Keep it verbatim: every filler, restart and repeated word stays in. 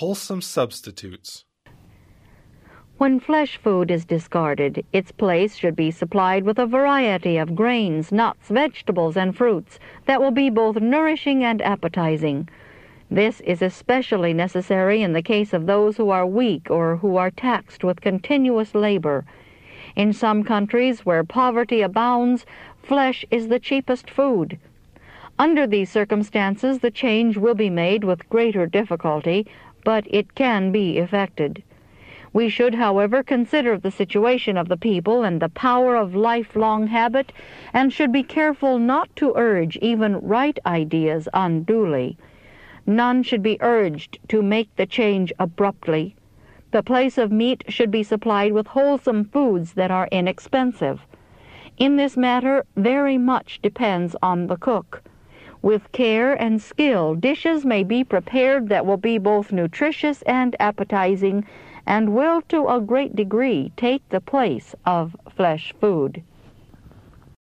Wholesome substitutes. When flesh food is discarded, its place should be supplied with a variety of grains, nuts, vegetables, and fruits that will be both nourishing and appetizing. This is especially necessary in the case of those who are weak or who are taxed with continuous labor. In some countries where poverty abounds, flesh is the cheapest food. Under these circumstances, the change will be made with greater difficulty, but it can be effected. We should, however, consider the situation of the people and the power of lifelong habit, and should be careful not to urge even right ideas unduly. None should be urged to make the change abruptly. The place of meat should be supplied with wholesome foods that are inexpensive. In this matter, very much depends on the cook. With care and skill, dishes may be prepared that will be both nutritious and appetizing, and will to a great degree take the place of flesh food.